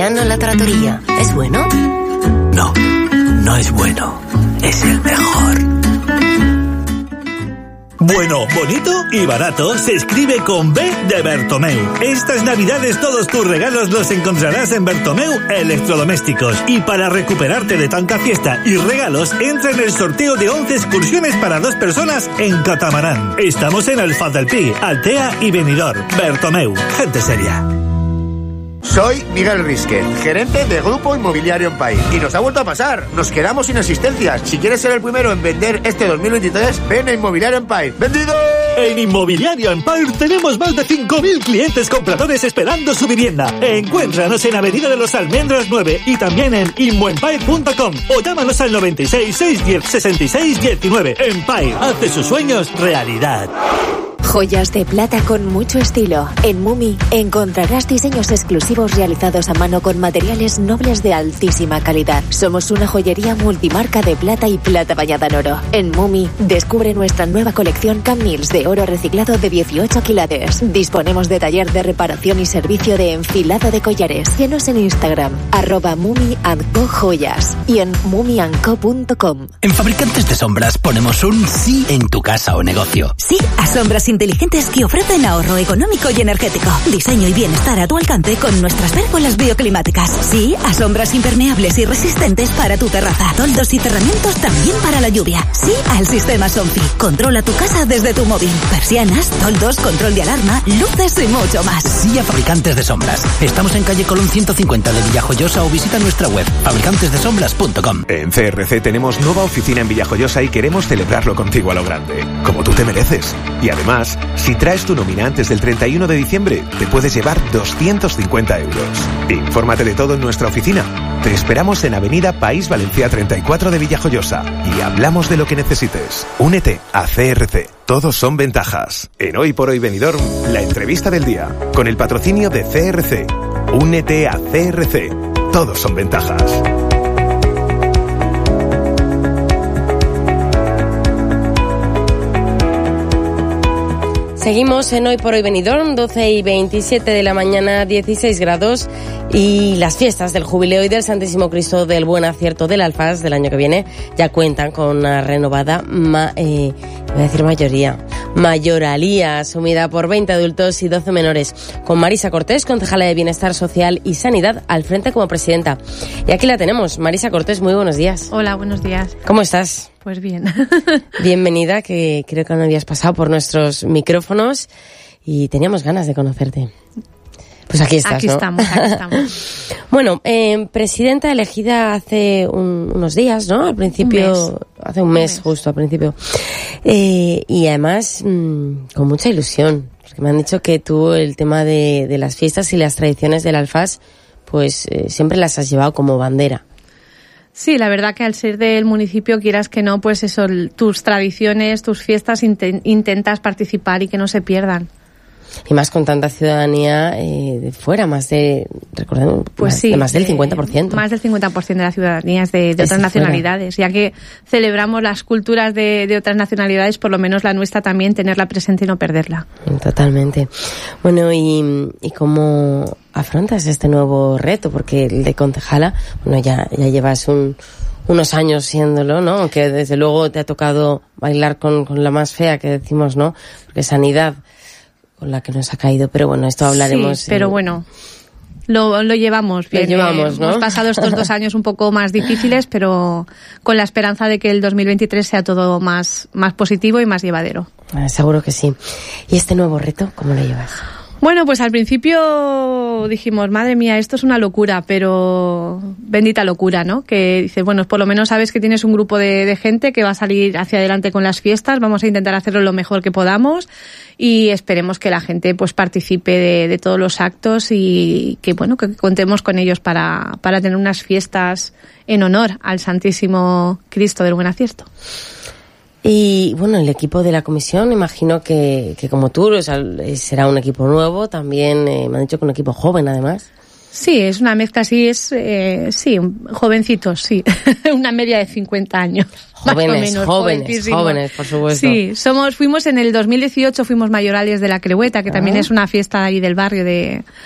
Sevillano La Trattoria. ¿Es bueno? No, no es bueno. Es el mejor. Bueno, bonito y barato se escribe con B de Bertomeu. Estas navidades todos tus regalos los encontrarás en Bertomeu Electrodomésticos. Y para recuperarte de tanta fiesta y regalos, entra en el sorteo de 11 excursiones para 2 personas en catamarán. Estamos en Alfaz del Pi, Altea y Benidorm. Bertomeu, gente seria. Soy Miguel Risque, gerente de Grupo Inmobiliario Empire. Y nos ha vuelto a pasar. Nos quedamos sin asistencias. Si quieres ser el primero en vender este 2023, ven a Inmobiliario Empire. ¡Vendido! En Inmobiliario Empire tenemos más de 5.000 clientes compradores esperando su vivienda. Encuéntranos en Avenida de los Almendros 9 y también en inmoempire.com o llámanos al 96 610 66 19. Empire hace sus sueños realidad. Joyas de plata con mucho estilo. En Mumi encontrarás diseños exclusivos realizados a mano con materiales nobles de altísima calidad. Somos una joyería multimarca de plata y plata bañada en oro. En Mumi descubre nuestra nueva colección Camils de oro reciclado de 18 quilates. Disponemos de taller de reparación y servicio de enfilado de collares. Síguenos en Instagram @mumi&co-joyas y en mumiandco.com. En Fabricantes de Sombras ponemos un sí en tu casa o negocio. Sí a sombras inteligentes que ofrecen ahorro económico y energético. Diseño y bienestar a tu alcance con nuestras pérgolas bioclimáticas. Sí a sombras impermeables y resistentes para tu terraza. Toldos y cerramientos también para la lluvia. Sí al sistema Sonfi. Controla tu casa desde tu móvil. Persianas, toldos, control de alarma, luces y mucho más. Sí a Fabricantes de Sombras. Estamos en calle Colón 150 de Villajoyosa o visita nuestra web fabricantesdesombras.com. En CRC tenemos nueva oficina en Villajoyosa y queremos celebrarlo contigo a lo grande, como tú te mereces. Y además, si traes tu nómina antes del 31 de diciembre, te puedes llevar 250 euros. Infórmate de todo en nuestra oficina. Te esperamos en Avenida País Valencia 34 de Villajoyosa y hablamos de lo que necesites. Únete a CRC. Todos son ventajas. En Hoy por Hoy Benidorm, la entrevista del día, con el patrocinio de CRC. Únete a CRC. Todos son ventajas. Seguimos en Hoy por Hoy Benidorm, 12:27 de la mañana, 16 grados, y las fiestas del Jubileo y del Santísimo Cristo del Buen Acierto del Alfaz del año que viene ya cuentan con una renovada mayoralía asumida por 20 adultos y 12 menores, con Marisa Cortés, concejala de Bienestar Social y Sanidad, al frente como presidenta. Y aquí la tenemos. Marisa Cortés, muy buenos días. Hola, buenos días. ¿Cómo estás? Pues bien. Bienvenida, que creo que no habías pasado por nuestros micrófonos y teníamos ganas de conocerte. Pues aquí estás, aquí ¿no? Aquí estamos. Bueno, presidenta elegida hace unos días, ¿no? Al principio, hace un mes justo al principio. Y además, con mucha ilusión, porque me han dicho que tú el tema de las fiestas y las tradiciones del Alfaz, pues siempre las has llevado como bandera. Sí, la verdad que al ser del municipio, quieras que no, pues eso, tus tradiciones, tus fiestas intentas participar y que no se pierdan. Y más con tanta ciudadanía de fuera, más de, recordemos, pues más del 50%. Más del 50% de la ciudadanía es de otras nacionalidades. Ya que celebramos las culturas de otras nacionalidades, por lo menos la nuestra también, tenerla presente y no perderla. Totalmente. Bueno, ¿y cómo afrontas este nuevo reto? Porque el de concejala, bueno, ya llevas unos años siéndolo, ¿no? Aunque desde luego te ha tocado bailar con la más fea, que decimos, ¿no? Porque Sanidad, con la que nos ha caído, pero bueno, esto hablaremos. Sí, pero bueno, lo llevamos bien. Lo llevamos, ¿no? Hemos pasado estos 2 años un poco más difíciles, pero con la esperanza de que el 2023 sea todo más positivo y más llevadero. Seguro que sí. ¿Y este nuevo reto, cómo lo llevas? Bueno, pues al principio dijimos, madre mía, esto es una locura, pero bendita locura, ¿no? Que dices, bueno, por lo menos sabes que tienes un grupo de gente que va a salir hacia adelante con las fiestas, vamos a intentar hacerlo lo mejor que podamos y esperemos que la gente pues participe de todos los actos y que, bueno, que contemos con ellos para tener unas fiestas en honor al Santísimo Cristo del Buen Acierto. Y bueno, el equipo de la comisión, imagino que como tú, o sea, será un equipo nuevo, también me han dicho que un equipo joven además. Sí, es una mezcla, sí, jovencitos, sí, una media de 50 años. Jóvenes, por supuesto. Sí, fuimos en el 2018, fuimos mayorales de la Crehueta, que también es una fiesta ahí del barrio de